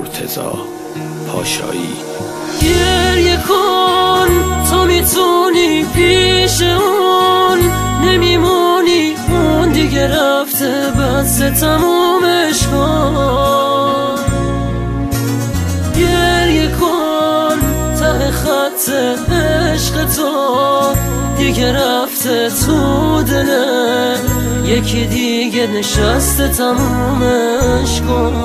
مرتضی پاشایی. گریه کن تا میتونی پیش اون، نمیمونی اون دیگه رفته بس تمومش کن. گریه کن ته خط عشق تو دیگه رفته تو دله، یکی دیگه نشسته تمومش کن.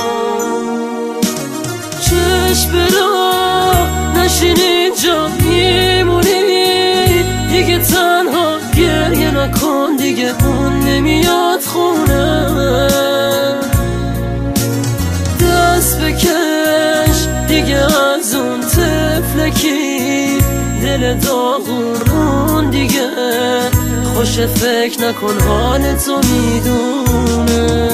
چشم برا نشین اینجا میمونی، دیگه تنها گریه نکن، دیگه اون نمیاد خونه. دست بکش دیگه از اون طفلکی، دل داغون دیگه خوش فکر نکن حال تو میدونه.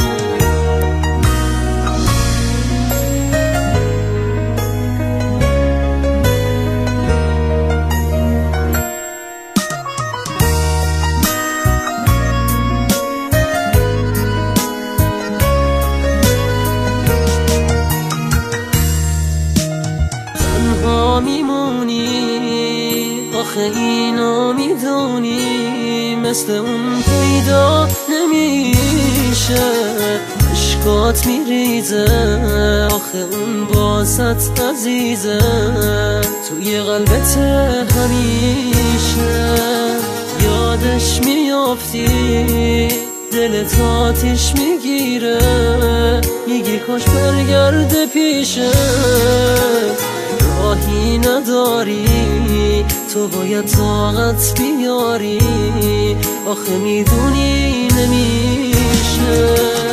میمونی آخه اینو میدونی، مثل اون پیدا نمیشه، اشکات میریزه آخه اون باست عزیزه، توی قلبت همیشه یادش میافتی، دلت آتیش میگیره، میگی کاش برگرده پیشه. راهی نداری تو باید طاقت بیاری، آخه میدونی نمیشه.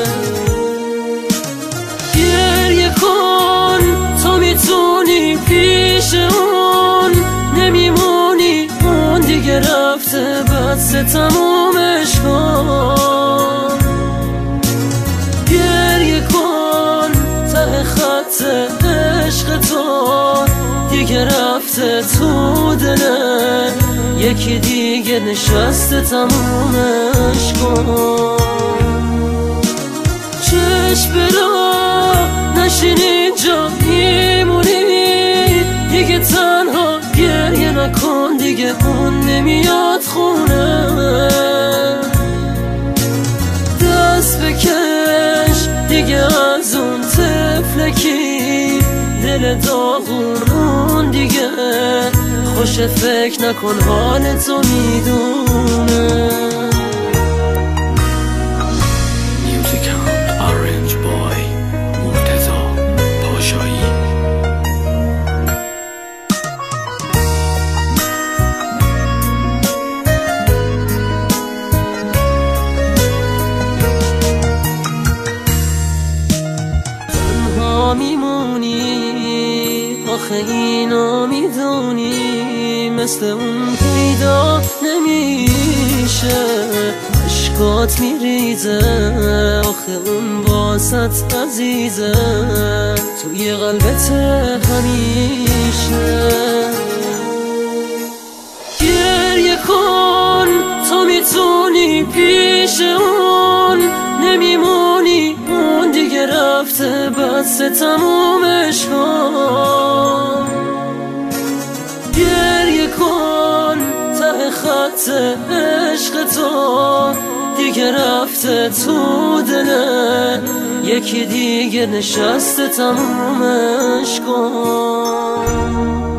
گریه کن تا میتونی پیش اون، نمیمونی اون دیگه رفته بس تمومش کن. گریه کن ته خط عشق تو دیگه رفته تو دله، یکی دیگه نشسته تمومش کن. چشم برا نشین اینجا میمونی، دیگه تنها گریه نکن، دیگه اون نمیاد خونه. دست بکش دیگه از اون طفلکی، دل داغون دیگه خوش فکر نکن حال تو میدونه. Orange Boy مرتضی پاشایی. تنها میمونی آخه اینو میدونی، مثل اون پیدا نمیشه، اشکات میریزه آخه اون باست عزیزه، توی قلبت همیشه. گریه کن تا میتونی پیش اون، نمیمونی اون دیگه رفته بس تمومش کن. گریه کن ته خط عشق تو دیگه رفته تو دله، یکی دیگه نشسته تمومش کن.